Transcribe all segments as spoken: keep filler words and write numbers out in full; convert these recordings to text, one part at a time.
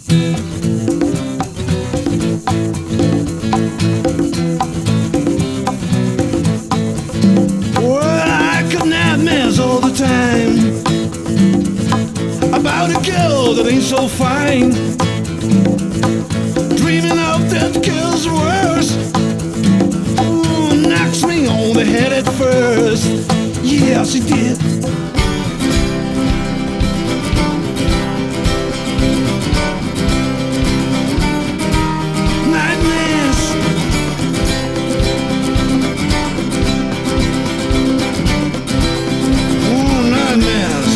Well, I got nightmares all the time about a girl that ain't so fine. Dreaming of that girl's worst. Ooh, knocks me on the head at first. Yeah, she did. Nightmares. Ooh, nightmares.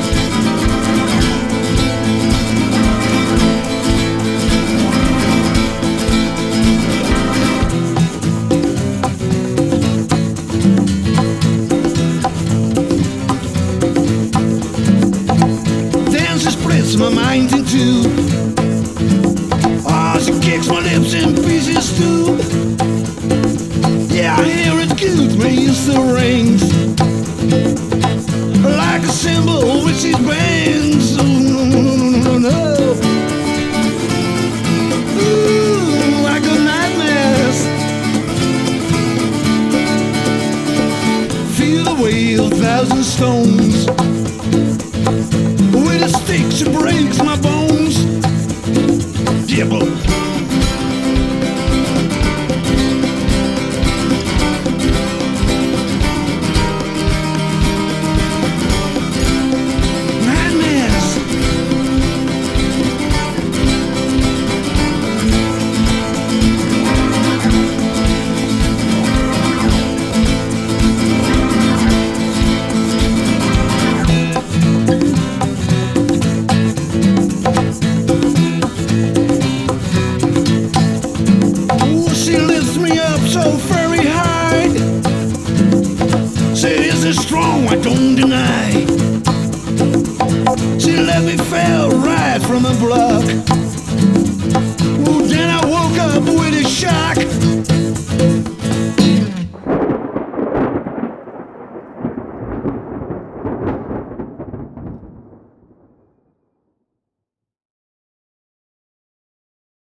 My mind in two. Oh, she kicks my lips in pieces too. Yeah, I hear it good, man, it still rings like a cymbal when she bangs. Oh, no, no, no, no, no. Ooh, I got nightmares. Feel the weight of a thousand stones. With a stick she breaks my bones. Yeah, but nightmares. So very high. Say, is it strong? I don't deny. She let me fall right from a block.